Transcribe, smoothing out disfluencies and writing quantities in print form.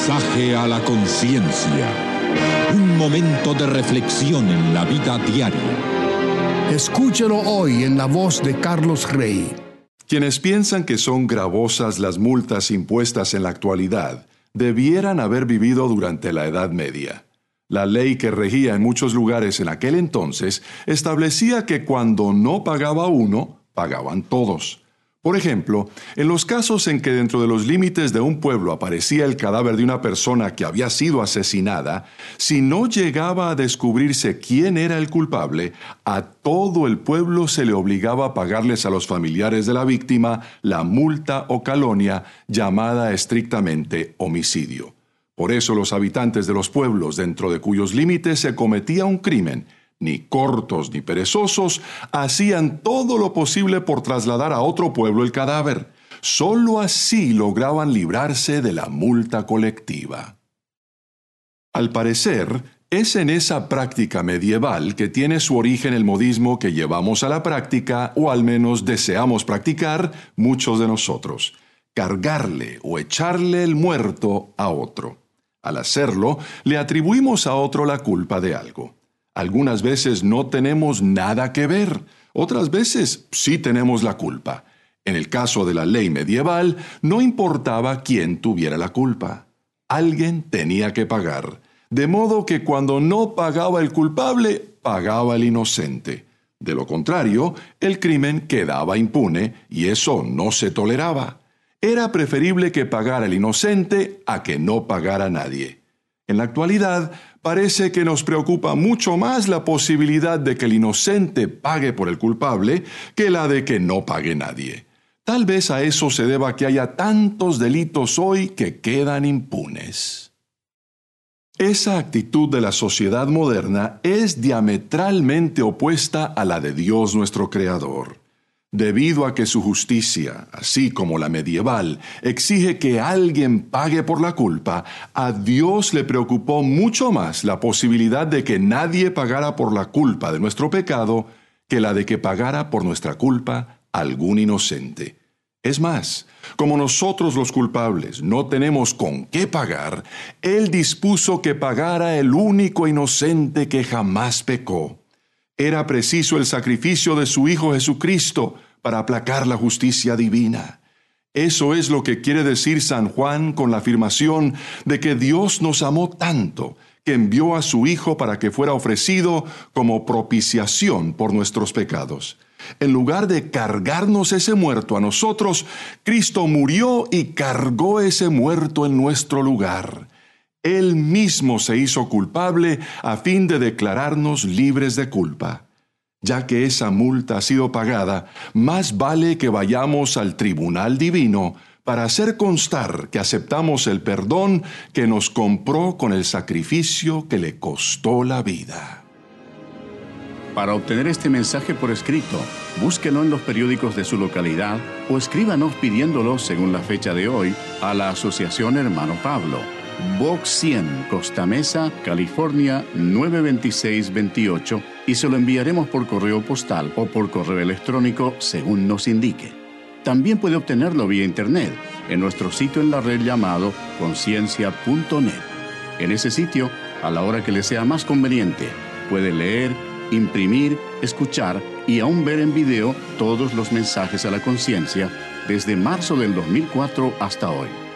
Mensaje a la conciencia. Un momento de reflexión en la vida diaria. Escúchelo hoy en la voz de Carlos Rey. Quienes piensan que son gravosas las multas impuestas en la actualidad, debieran haber vivido durante la Edad Media. La ley que regía en muchos lugares en aquel entonces establecía que cuando no pagaba uno, pagaban todos. Por ejemplo, en los casos en que dentro de los límites de un pueblo aparecía el cadáver de una persona que había sido asesinada, si no llegaba a descubrirse quién era el culpable, a todo el pueblo se le obligaba a pagarles a los familiares de la víctima la multa o calonia llamada estrictamente homicidio. Por eso los habitantes de los pueblos dentro de cuyos límites se cometía un crimen, ni cortos ni perezosos, hacían todo lo posible por trasladar a otro pueblo el cadáver. Solo así lograban librarse de la multa colectiva. Al parecer, es en esa práctica medieval que tiene su origen el modismo que llevamos a la práctica, o al menos deseamos practicar, muchos de nosotros: cargarle o echarle el muerto a otro. Al hacerlo, le atribuimos a otro la culpa de algo. Algunas veces no tenemos nada que ver, otras veces sí tenemos la culpa. En el caso de la ley medieval, no importaba quién tuviera la culpa. Alguien tenía que pagar, de modo que cuando no pagaba el culpable, pagaba el inocente. De lo contrario, el crimen quedaba impune y eso no se toleraba. Era preferible que pagara el inocente a que no pagara nadie. En la actualidad, parece que nos preocupa mucho más la posibilidad de que el inocente pague por el culpable que la de que no pague nadie. Tal vez a eso se deba que haya tantos delitos hoy que quedan impunes. Esa actitud de la sociedad moderna es diametralmente opuesta a la de Dios nuestro Creador. Debido a que su justicia, así como la medieval, exige que alguien pague por la culpa, a Dios le preocupó mucho más la posibilidad de que nadie pagara por la culpa de nuestro pecado que la de que pagara por nuestra culpa algún inocente. Es más, como nosotros los culpables no tenemos con qué pagar, Él dispuso que pagara el único inocente que jamás pecó. Era preciso el sacrificio de su Hijo Jesucristo para aplacar la justicia divina. Eso es lo que quiere decir San Juan con la afirmación de que Dios nos amó tanto que envió a su Hijo para que fuera ofrecido como propiciación por nuestros pecados. En lugar de cargarnos ese muerto a nosotros, Cristo murió y cargó ese muerto en nuestro lugar. Él mismo se hizo culpable a fin de declararnos libres de culpa. Ya que esa multa ha sido pagada, más vale que vayamos al tribunal divino para hacer constar que aceptamos el perdón que nos compró con el sacrificio que le costó la vida. Para obtener este mensaje por escrito, búsquelo en los periódicos de su localidad o escríbanos pidiéndolo según la fecha de hoy a la Asociación Hermano Pablo. Box 100, Costa Mesa, California 92628, y se lo enviaremos por correo postal o por correo electrónico según nos indique. También puede obtenerlo vía internet en nuestro sitio en la red llamado conciencia.net. En ese sitio, a la hora que le sea más conveniente, puede leer, imprimir, escuchar y aún ver en video todos los mensajes a la conciencia desde marzo del 2004 hasta hoy.